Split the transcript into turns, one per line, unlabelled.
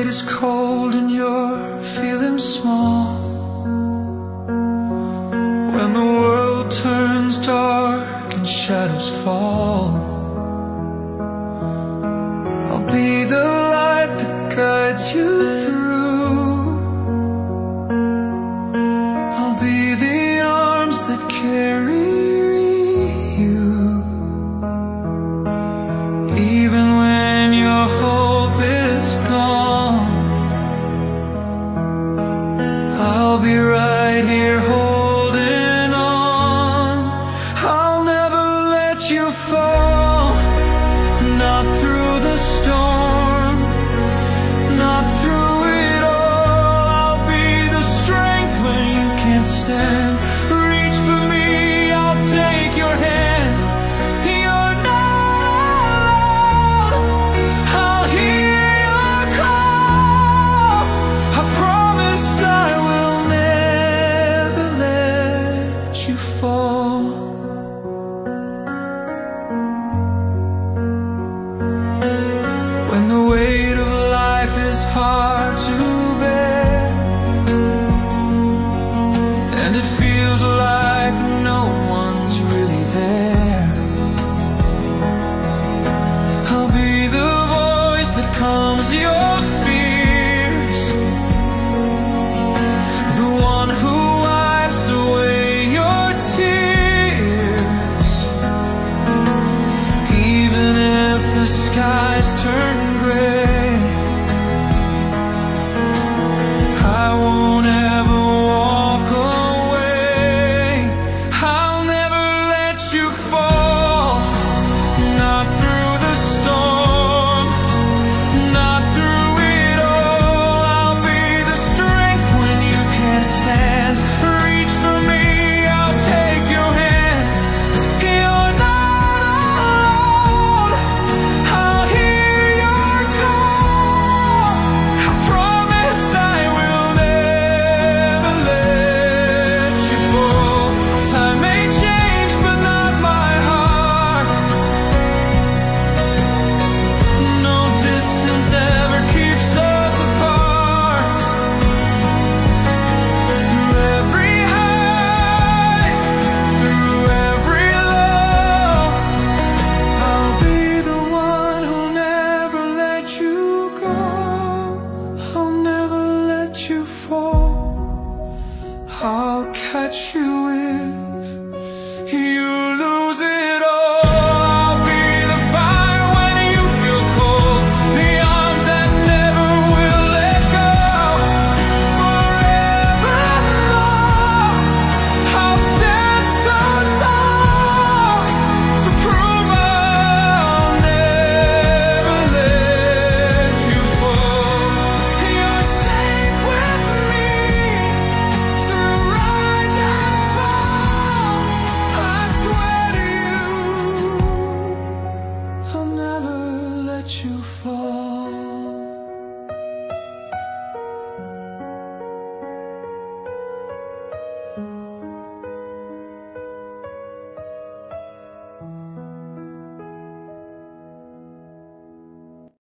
night is cold and you're feeling small, when the world turns dark and shadows fall, I'll be the light that guides you through. I'll be the arms that carry you, even when your hope is gone. I'll be right here holding